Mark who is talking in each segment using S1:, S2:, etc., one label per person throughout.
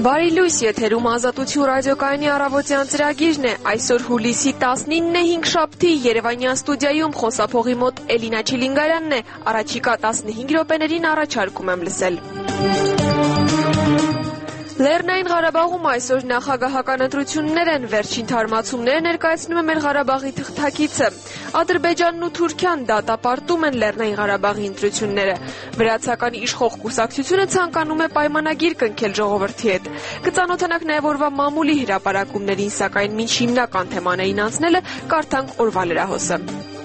S1: Բարի լույս, եթերում Ազատություն ռադիոկայանի առավոտյան ծրագիրն է։ Այսօր հուլիսի 19-ն է, հինգշաբթի, Երևանյան ստուդիայում խոսափողի մոտ Էլինա Չիլինգարյանն է։ Առաջիկա 15 րոպեներին առաջարկում եմ լսել։ Լեռնային Ղարաբաղում այսօր նախագահական ընտրություններ են, վերջին թարմացումները ներկայացնում է մեր Ղարաբաղի թղթակիցը։ Ադրբեջանն ու Թուրքիան դատապարտում են Լեռնային Ղարաբաղի ընտրությունները։ Վրացական իշխող կուսակցությունը ցանկանում է պայմանագիր կնքել ժողովրդի հետ։ Կծանոթանանք նաև օրվա մամուլի հրապարակումներին, սակայն մինչ հիմնական թեմաներին անցնելը կարդանք օրվա լրահոսը։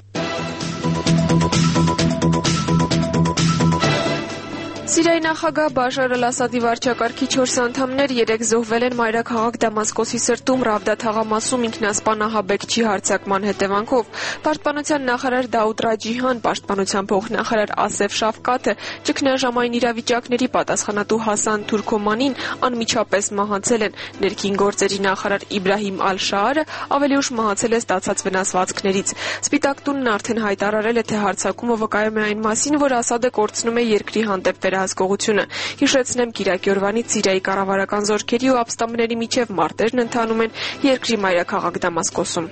S1: Սիրիայի նախագահ Բաշար Ալ-Ասադի վարչակարգի 4 անդամներ երեկ զոհվել են մայրաքաղաք Դամասկոսի սրտում Ռավդա թաղամասում ինքնասպան ահաբեկչի հարձակման հետևանքով։ Պաշտպանության նախարար Դաուդ Ռաջիհան, պաշտպանության փոխնախարար Ասեֆ Շաֆկաթը, ճգնաժամային իրավիճակների պատասխանատու Հասան Թուրքոմանին անմիջապես մահացել են։ Ներքին գործերի նախարար Իբրահիմ Ալ-Շաարը ավելի ուշ մահացել է ստացած վնասվածքներից։ Սպիտակ տունն արդեն հայտարարել է, թե հարձակումը վկայում է այն մասին, որ Ասադը կորցնում է երկրի հանդեպ վերահսկողությունը։ Հիշեցնեմ, կիրակի օրվանից Սիրիայի կառավարական զորքերի ու ապստամբների միջև մարտերն ընթանում են երկրի մայրաքաղաք Դամասկոսում։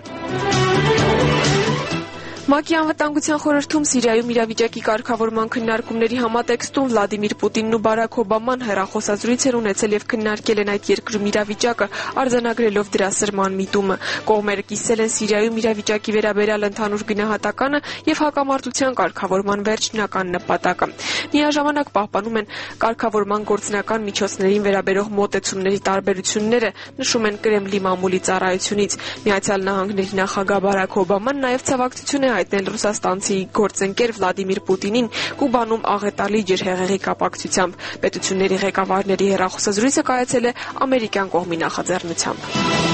S1: ՄԱԿ-ի անվտանգության խորհրդում Սիրիայում իրավիճակի կարգավորման քննարկումների համատեքստում Վլադիմիր Պուտինն ու Բարաք Օբաման հեռախոսազրույց են ունեցել եւ քննարկել են այդ երկրում իրավիճակը, արձանագրելով դրա սրման միտումը։ Կողմերը կիսել են Սիրիայում իրավիճակի վերաբերյալ ընդհանուր գնահատականը եւ հակամարտության կարգավորման վերջնական նպատակը։ Միաժամանակ պահպանում են կարգավորման գործնական միջոցներին վերաբերող մոտեցումների տարբերությունները, նշում են Կրեմլի մամուլի ծառայությունից։ Միացյալ Նահանգների նախագահ Բարաք Օբաման նաեւ ցավակցություն է հայտնել ռուսաստանցի գործընկեր Վլադիմիր Պուտինին Կուբանում աղետալի ջրհեղեղի կապակցությամբ։ Պետությունների ղեկավարների հեռախոսազրույցը կայացել է ամերիկյան կողմի նախաձեռնությամբ։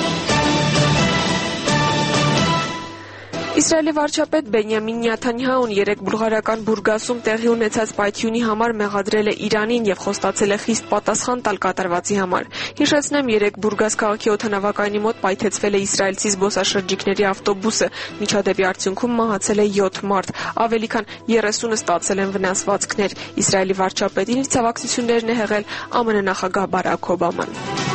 S1: Իսրայելի վարչապետ Բենյամին Նեթանյահուն երեկ բուլղարական Բուրգասում տեղի ունեցած պայթյունի համար մեղադրել է Իրանին եւ խոստացել է խիստ պատասխան տալ կատարվածի համար։ Հիշեցնեմ, երեկ Բուրգաս քաղաքի օդանավակայանի մոտ պայթեցվել է իսրայելցի զբոսաշրջիկների ավտոբուսը։ Միջադեպի արդյունքում մահացել է 7 մարդ, ավելի քան 30-ը ստացել են վնասվածքներ։ Իսրայելի վարչապետին իր ցավակցություններն է հղել ԱՄՆ նախագահ Բարաք Օբաման։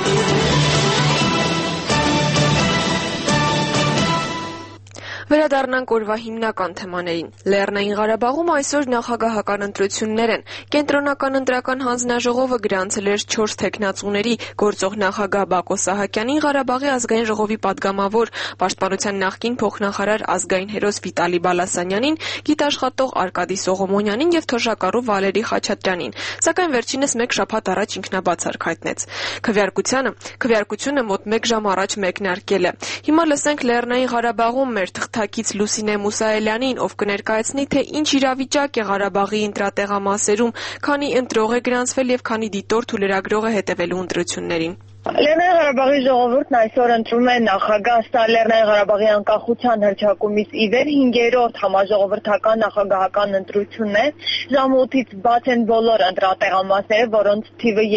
S1: Վերադառնանք օրվա հիմնական թեմաներին։ Լեռնային Ղարաբաղում այսօր նախագահական ընտրություններ են։ Կենտրոնական ընտրական հանձնաժողովը գրանցել էր 4 թեկնածուների՝ գործող նախագահ Բակո Սահակյանին, Ղարաբաղի ազգային ժողովի падգամավոր, պաշտպանության նախկին փոխնախարար ազգային հերոս Վիտալի Բալասանյանին, գիտաշխատող Արկադի Սողոմոնյանին եւ թոշակառու Վալերի Խաչատրյանին։ Սակայն վերջինս 1 շաբաթ առաջ ինքնաբացարկ հայտնեց։ Քվեարկությունը մոտ 1 ժամ առաջ մեկնարկել է։ Հիմա լսենք Լեռնային Ղարաբաղում մեր թղթակից Լուսինե Մուսայելյանին, ով կներկայացնի, թե ինչ իրավիճակ է Ղարաբաղի ընտրատեղամասերում, քանի ընտրող է գրանցվել եւ քանի դիտորդ ու լրագրող է հետևելու ընտրություններին։
S2: Լեռնային Ղարաբաղի ժողովուրդն այսօր ընտրում է նախագահ, սա Լեռնային Ղարաբաղի անկախության հռչակումից ի վեր 5-րդ համաժողովրդական նախագահական ընտրությունն է։ Ժամը 8-ից բաց են բոլոր ընտրատեղամասերը, որոնց թիվը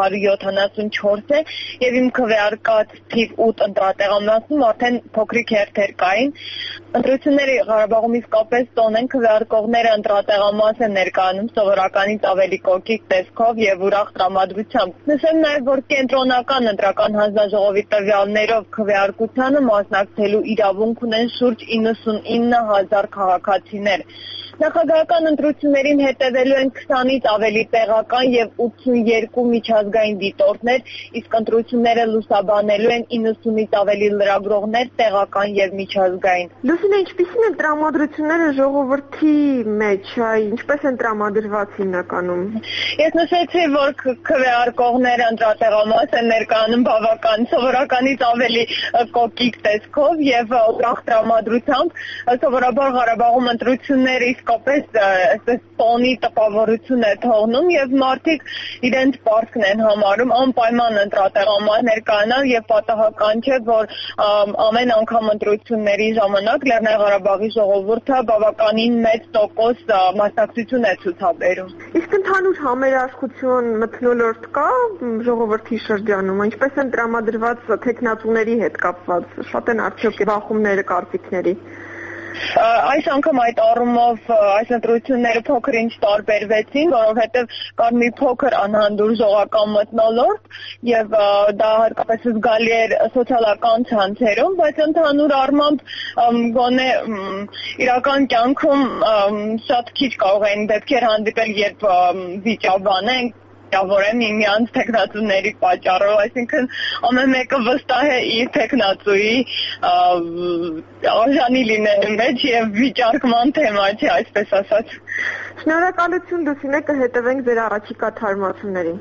S2: 274 է, եւ իմ քվեարկած թիվ 8 ընտրատեղամասում արդեն փոքրիկ հերթեր կային։ Ընտրությունները Ղարաբաղում իսկապես տոն են, քվեարկողները ընտրատեղամասը ներկայանում սովորականից ավելի կոկիկ տեսքով եւ ուրախ տրամադրությամբ։ Նշեմ նաեւ, որ կենտրոնական ընտրական հանձնաժողովի տվյալներով քվեարկությանը մասնակցելու իրավունք ունեն շուրջ 99,000 քաղաքացիներ։ Նախագահական ընտրություններին հետևելու են 20-ից ավելի տեղական եւ 82 միջազգային դիտորդներ, իսկ ընտրությունները լուսաբանելու են 90-ից ավելի լրագրողներ, տեղական եւ միջազգային։
S3: Լուսինե, ինչպիսին են տրամադրությունները ժողովրդի մեջ, ինչպես են տրամադրված հիմնականում։
S2: Ես նշեցի, որ քվեարկողները ընտրատեղամաս են ներկայանում բավական սովորականից ավելի կոկիկ տեսքով եւ ուրախ տրամադրությամբ։ Սովորաբար Ղարաբաղում ընտրությունները իսկապես այսպես տոնի տպավորություն է թողնում եւ մարդիկ իրենց պարտքն են համարում անպայման ընտրատեղամաս ներկայանալ եւ պատահական չէ, որ ամեն անգամ ընտրությունների ժամանակ Լեռնային Ղարաբաղի ժողովուրդը բավականին մեծ տոկոս մասնակցություն է ցուցաբերում։
S3: Իսկ ընդհանուր համերաշխություն մթնոլորտ կա ժողովրդի շրջանում, ինչպես են տրամադրված թեկնածուների հետ կապված, շատ են արդյոք բախումները կարծիքների։
S2: Այս անգամ այդ առումով այս ընտրությունները փոքր-ինչ տարբերվեցին, որովհետև կար մի փոքր անհանդուր զողական մթնոլորտ եւ դա հարկապես զգալի էր սոցիալական ցանցերում, բայց ընդհանուր առմամբ գոնե իրական կյանքում շատ քիչ կարող են դեպքեր հանդիպել, երբ վիճաբան են որը միմյանց տեխնացուների պատճառով, այսինքն ամեն մեկը վստահ է իր տեխնացուի արժանի լինելու մեջ եւ վիճարկման թեմա չէ, այսպես ասած։
S3: Շնորհակալություն Լուսինե, կհետևենք ձեր առաջիկա թարմացումներին։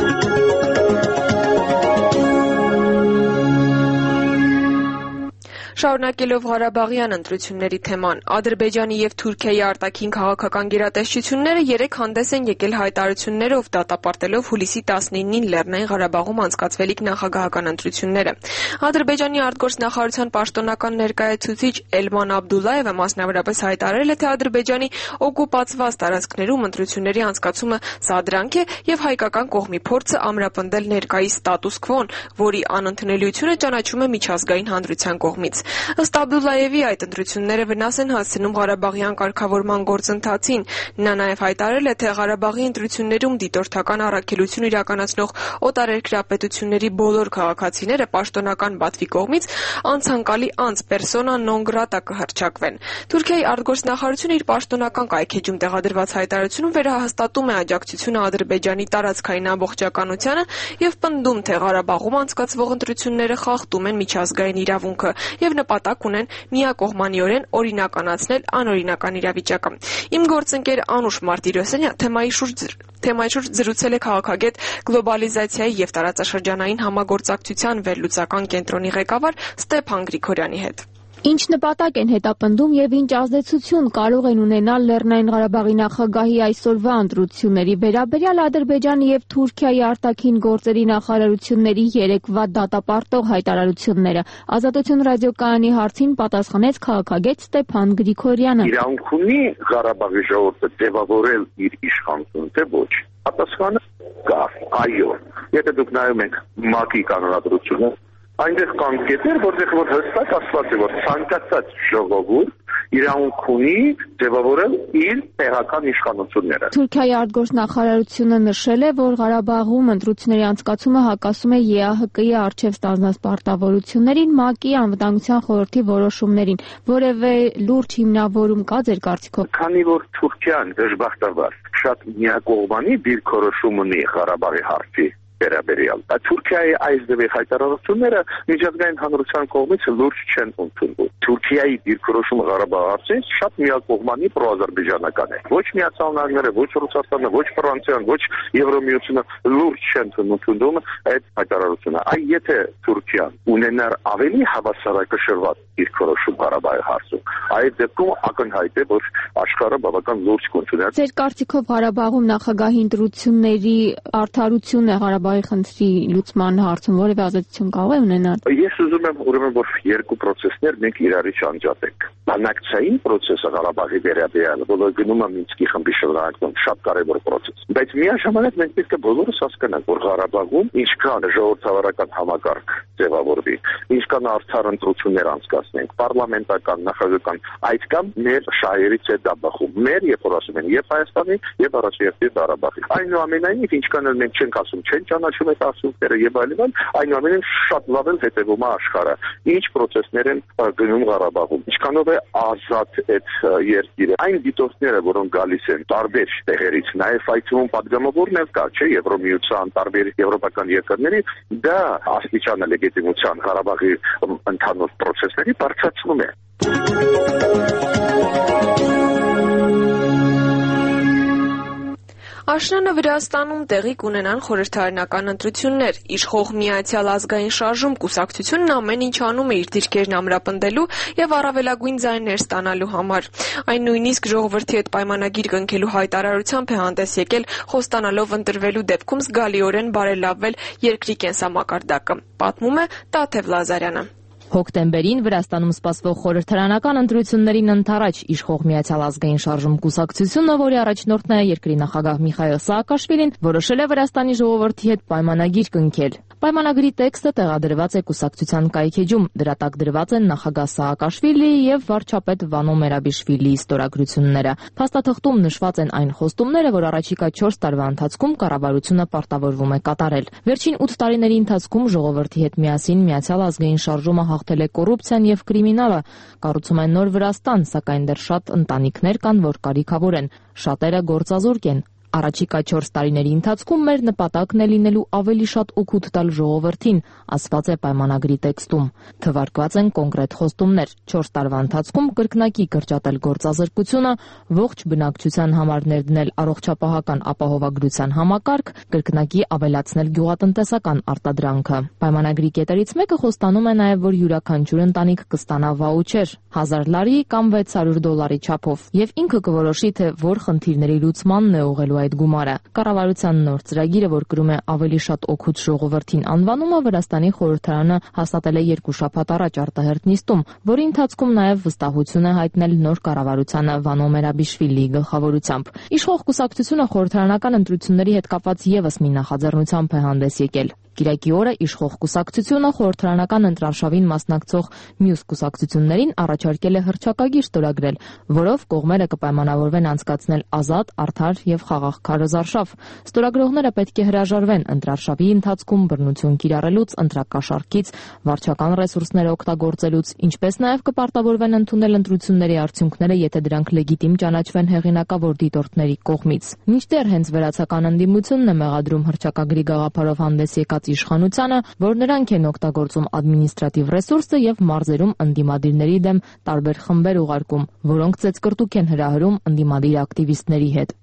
S1: Շարունակելով Ղարաբաղյան ընտրությունների թեման, Ադրբեջանի եւ Թուրքիայի արտաքին քաղաքական գերատեսչությունները երեկ հանդես են եկել հայտարարություններով դատապարտելով հուլիսի 19-ին Լեռնային Ղարաբաղում անցկացվելիք նախագահական ընտրությունները։ Ադրբեջանի արտգործնախարարության պաշտոնական ներկայացուցիչ Էլման Աբդուլլայևը մասնավորապես հայտարարել է, թե Ադրբեջանի օկուպացված տարածքներում ընտրությունների անցկացումը սադրանք է եւ հայկական կողմի փորձը ամրապնդել ներկայիս ստատուս քվոն, որի անընդունելիությունը ճանաչում է միջազգային հանրության կողմից։ Ըստ Աբդուլլայևի այդ ընտրությունները վնաս են հասցնում Ղարաբաղյան կարգավորման գործընթացին։ Նա նաև հայտարարել է, թե Ղարաբաղի ընտրություններում դիտորդական առաքելություն իրականացնող օտարերկրապետությունների բոլոր քաղաքացիները պաշտոնական բաթվի կողմից անցանկալի անձ persona non grata կհռչակվեն։ Թուրքիայի արտգործնախարարությունը իր պաշտոնական կայքեջում տեղադրված հայտարարությունում վերահաստատում է աջակցությունը Ադրբեջանի տարածքային ամբողջականությանը եւ պնդում, թե Ղարաբաղում անցկացվող ընտրությունները խախտում են միջազգային իրավունքը եւ նպատակ ունեն միակողմանիորեն օրինականացնել անօրինական իրավիճակը։ Իմ գործընկեր Անուշ Մարտիրոսյանը թեմայի շուրջ զրուցել է քաղաքագետ գլոբալիզացիայի եւ տարածաշրջանային համագործակցության վերլուծական կենտրոնի ղեկավար Ստեփան Գրիգորյանի հետ։
S4: Ինչ նպատակ են հետապնդում եւ ինչ ազդեցություն կարող են ունենալ Լեռնային Ղարաբաղի նախագահի այսօրվա ընտրությունների վերաբերյալ Ադրբեջանի եւ Թուրքիայի արտաքին գործերի նախարարությունների երեկվա դատապարտող հայտարարությունները։ Ազատություն ռադիոկայանի հարցին պատասխանեց քաղաքագետ Ստեփան Գրիգորյանը։
S5: Իրանք ունի Ղարաբաղի ժողովուրդը ձևավորել իր իշխանությունը, թե ոչ։ Պատասխանը կա, այո։ Եթե դուք նայում եք ՄԱԿ-ի կանոնադրությունը, այնտեղ կան կետեր, որտեղ որ հստակ ասված է, որ ցանկացած ժողովուրդ իրավունք ունի ձևավորել իր տեղական իշխանությունները։
S4: Թուրքիայի արտգործնախարարությունը նշել է, որ Ղարաբաղում ընտրությունների անցկացումը հակասում է ԵԱՀԿ-ի առջև ստանձնած պարտավորություններին, ՄԱԿ-ի անվտանգության խորհրդի որոշումներին, որևէ լուրջ հիմնավորում կա ձեր կարծիքով։
S5: Քանի որ Թուրքիան դժբախտաբար շատ միակողմանի դիրքորոշում ունի Ղարաբաղի հարցի վերաբերյալ, Թուրքիայի այս դեպի հայտարարությունները միջազգային հանրության կողմից լուրջ չեն ընդունվում։ Թուրքիայի դիրքորոշումը Ղարաբաղի հարցին շատ միակողմանի պրոազերբայջանական է։ Ոչ Միացյալ Նահանգները, ոչ Ռուսաստանը, ոչ Ֆրանսիան, ոչ Եվրամիությունը լուրջ չեն ընդունում այդ հայտարարությունը։ Այ եթե Թուրքիան ունենար ավելի հավասարակշռված դիրքորոշում Ղարաբաղի հարցում, այդ դեպքում ակնհայտ է, որ աշխարհը բավական լուրջ կընդուներ։
S4: Ձեր կարծիքով Ղարաբաղում նախագահի ընտրությունների արդարությունը Ղարաբաղի խնդրի լուծման հարցում որևէ ազդեցություն կարող է ունենալ։
S5: Ես ուզում եմ ուրեմն որ երկու process-ներ մենք իրարից անջատենք։ Բանակցային process-ը Ղարաբաղի վերաբերյալ, որը գնում է Մինսկի խմբի շրջանակում, շատ կարևոր process։ Բայց միաժամանակ մենք պետք է բոլորս հասկանանք, որ Ղարաբաղում ինչքան ժողովրդավարական համակարգ ձևավորվի, ինչքան արդար ընտրություններ անցկացնենք, պարլամենտական, նախագահական, այդ կամ մեր շահերից է դա բխում։ Մեր երբ որ ասում են եւ Հայաստանի, եւ առաջերտի Ղարաբաղի։ Այնուամենայնիվ ինչքան էլ մենք չենք ասում, չեն ճանաչում այդ արդյունքները եւ այլն, այնուամենայնիվ շատ լավ էլ հետեւում է աշխարհը։ Ինչ process-ներ են գնում Ղարաբաղում, ինչքանով է ազատ այդ երկիրը։ Այն դիտորդները, որոնք գալիս են տարբեր տեղերից, նաեւ այդ թվում падգամավորն էլ կա, չէ, Եվրոմիության տարբեր եվրոպական երկրների, դա աստիճանը լեգիտիմության Ղարաբաղի ընդհանուր process-ների բարձրացնում է։
S1: Աշնանը Վրաստանում տեղի կունենան խորհրդարանական ընտրություններ։ Իշխող Միացյալ ազգային շարժում կուսակցությունն ամեն ինչ անում է իր դիրքերն ամրապնդելու եւ առավելագույն ձայներ ստանալու համար։ Այն նույնիսկ ժողովրդի հետ պայմանագիր կնքելու հայտարարությամբ է հանդես եկել, խոստանալով ընտրվելու դեպքում զգալիորեն բարելավվել երկրի կենսամակարդակը։ Պատմում է Տաթև Լազարյանը։
S6: Հոկտեմբերին Վրաստանում սպասվող խորհրդարանական ընտրություններին ընդառաջ իշխող Միացյալ ազգային շարժում կուսակցությունը, որի առաջնորդն է երկրի նախագահ Միխայիլ Սաակաշվիլին, որոշել է Վրաստանի ժողովրդի հետ պայմանագիր կնքել։ Պայմանագրի տեքստը տեղադրված է կուսակցության կայքեջում, դրա տակ դրված են նախագահ Սաակաշվիլիի եւ վարչապետ Վանո Մերաբիշվիլիի ստորագրությունները։ Փաստաթղթում նշված են այն խոստումները, որ առաջիկա 4 տարվա ընթացքում կառավարությունը պարտավորվում է կատարել։ Վերջին 8 տարիների ընթացքում ժողովրդի հետ միասին Միացյալ ազգային շարժումը հաղթել է կոռուպցիան եւ կրիմինալը, կառուցում են նոր Վրաստան, սակայն դեռ շատ ընտանիքներ կան, որ կարիքավոր են, շատերը գործազուրկ են։ Առաջիկա 4 տարիների ընթացքում մեր նպատակն է լինելու ավելի շատ օգուտ տալ ժողովրդին, ասված է պայմանագրի տեքստում։ Թվարկված են կոնկրետ խոստումներ՝ 4 տարվա ընթացքում կրկնակի կրճատել գործազրկությունը, ողջ բնակչության համար ներդնել առողջապահական ապահովագրության համակարգ, կրկնակի ավելացնել գյուղատնտեսական արտադրանքը։ Պայմանագրի կետերից մեկը խոստանում է նաև, որ յուրաքանչյուր ընտանիք կստանա վաուչեր 1000 լարի կամ $600 չափով, եւ ինքը կորոշի, թե որ խնդիրների լուծմանն է ուղղելու այդ գումարը։ Կառավարության նոր ծրագիրը, որ կրում է ավելի շատ օգուտ ժողովրդին անվանումը, Վրաստանի խորհրդարանը հաստատել է 2 շաբաթ առաջ արտահերթ նիստում, որի ընթացքում նաև վստահություն է հայտնել նոր կառավարությանը Վանո Մերաբիշվիլիի գլխավորությամբ։ Իշխող կուսակցությունը խորհրդարանական ընտրությունների հետ կապված եւս մի նախաձեռնությամբ է հանդես եկել։ Կիրակի օրը իշխող կուսակցությունը խորհրդարանական ընտրարշավին մասնակցող մյուս կուսակցություններին առաջարկել է հռչակագիր ստորագրել, որով կողմերը կպայմանավորվեն անցկացնել ազատ, արդար եւ խաղաղ քարոզարշավ։ Ստորագրողները պետք է հրաժարվեն ընտրարշավի ընթացքում բռնություն կիրառելուց, ընտրակաշառքից, վարչական ռեսուրսները օգտագործելուց, ինչպես նաեւ կպարտավորվեն ընդունել ընտրությունների արդյունքները, եթե դրանք լեգիտիմ ճանաչվեն հեղինակավոր դիտորդների կողմից։ Մինչդեռ հենց վերացական ընդդիմությունն է մեղադրում հռչակագրի գաղափարով հանդես եկած իշխանությանը, որ նրանք են օգտագործում ադմինիստրատիվ ռեսուրսը եւ մարզերում ընդդիմադիրների դեմ տարբեր խմբեր ուղարկում, որոնք ծեծկռտուք են հրահրում ընդդիմադիր ակտիվիստների հետ։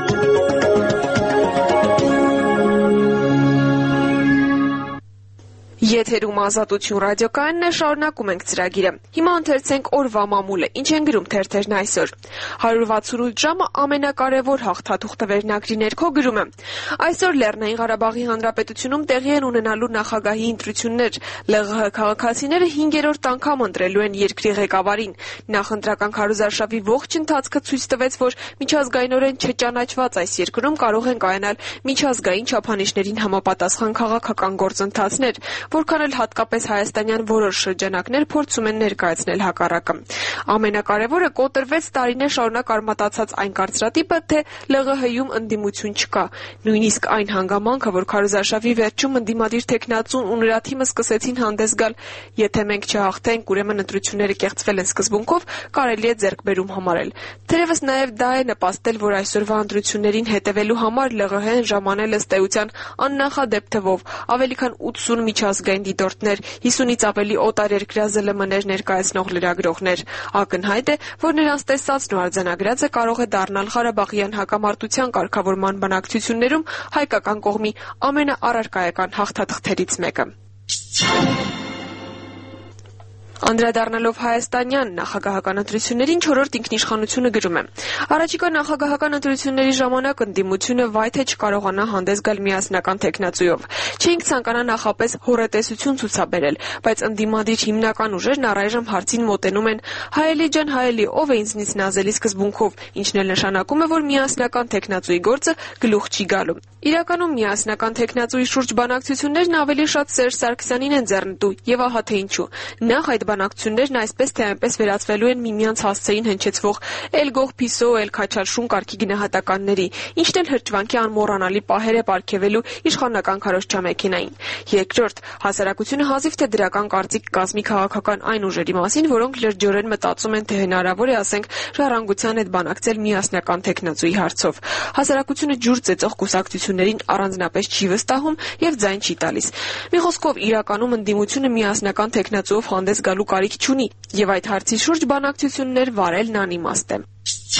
S1: Եթերում Ազատություն ռադիոկայանն է, շարունակում ենք ծրագիրը։ Հիմա ընթերցենք օրվա մամուլը, ինչ են գրում թերթերն այսօր։ 168 ժամը ամենակարևոր հաղթաթուղթը վերնագրի ներքո գրում է. Այսօր Լեռնային Ղարաբաղի Հանրապետությունում տեղի են ունենալու նախագահի ընտրություններ։ ԼՂՀ քաղաքացիները 5-րդ անգամ ընտրելու են երկրի ղեկավարին։ Նախընտրական քարոզարշավի ողջ ընթացքը ցույց տվեց, որ միջազգայինորեն չճանաչված այս երկրում կարող են կայանալ միջազգային չափանիշներին համապատասխան քաղաքական գործընթացներ, որքան էլ հատկապես հայաստանյան որոշ շրջանակներ փորձում են ներկայացնել հակառակը։ Ամենակարևորը կոտրվեց տարիներ շարունակ արմատացած այն կարծրատիպը, թե ԼՂՀ-ում ընդդիմություն չկա։ Նույնիսկ այն հանգամանքը, որ քարոզարշավի վերջում ընդդիմադիր տեխնացուն ու նրա թիմը սկսեցին հանդես գալ, եթե մենք չհաղթենք, ուրեմն ընտրությունները կեղծվել են սկզբունքով, կարելի է ձեռքբերում համարել։ Թերևս նաև դա է նպաստել, որ այսօրվա ընտրություններին հետևելու համար ԼՂՀ-ն ժամանել ըստ էության աննախադեպ թվով ավելի քան 80 միջազգային դիտորդներ, 50-ից ավելի օտարերկրյա ԶԼՄ-ներ ներկայացնող լրագրողներ։ Ակնհայտ է, որ նրանց տեսածն ու արձանագրածը կարող է դառնալ Ղարաբաղյան հակամարտության կարգավորման բանակցություններում հայկական կողմի ամենաառարկայական հաղթաթղթերից մեկը։ Անդրադառնալով հայաստանյան նախագահական ընտրություններին 4-րդ ինքնիշխանությունը գրում է. Առաջիկա նախագահական ընտրությունների ժամանակ ընդդիմությունը վայ թե չկարողանա հանդես գալ միասնական թեկնածուով։ Չենք ցանկանա նախապես հոռետեսություն ցուցաբերել, բայց ընդդիմադիր հիմնական ուժերն առայժմ հարցին մոտենում են հայելի ջան հայելի, ով է ինձնից նազելի սկզբունքով, ինչն էլ նշանակում է, որ միասնական թեկնածուի գործը գլուխ չի գալու։ Իրականում միասնական թեկնածուի շուրջ բանակցություններն ավելի շատ Սերժ Սարգսյանին են ձեռնտու, եւ ահա թե ինչու։ Նախ այդ բանակցություններն այսպես թե այնպես վերածվելու են միմյանց հասցեին հնչեցվող էլ գող փիսո, էլ քաչալշուն կարգի գնահատականների, ինչն էլ հրճվանքի անմոռանալի պահեր է պարգևելու իշխանական քարոզչամեքենային։ Երկրորդ, հասարակությունը հազիվ թե դրական կարծիք կազմի քաղաքական այն ուժերի մասին, որոնք լրջորեն մտածում են, թե հնարավոր է, ասենք, ժառանգության հետ բանակցել միասնական թեկնածուի հարցով։ Հասարակությունը ջուր ծեծող կուսակցություններին առանձնապես չի վստահում եւ ձայն չի տալիս։ Մի խոսքով, իրականում ընդդիմությունը միասնական թեկնածուով հանդես գալու կարիք չունի, եւ այդ հարցի շուրջ բանակցություններ վարելն անիմաստ է։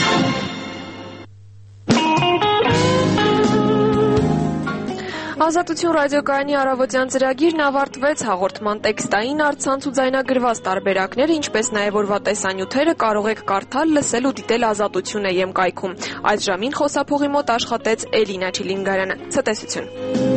S1: Ազատություն ռադիոկայանի առավոտյան ծրագիրն ավարտվեց, հաղորդման տեքստային, առցանց ու ձայնագրված տարբերակները, ինչպես նաև օրվա տեսանյութերը կարող եք կարդալ, լսել ու դիտել Ազատություն.am կայքում։ Այս ժամին խոսափողի մոտ աշխատեց Էլինա Չիլինգարյանը։ Ցտեսություն։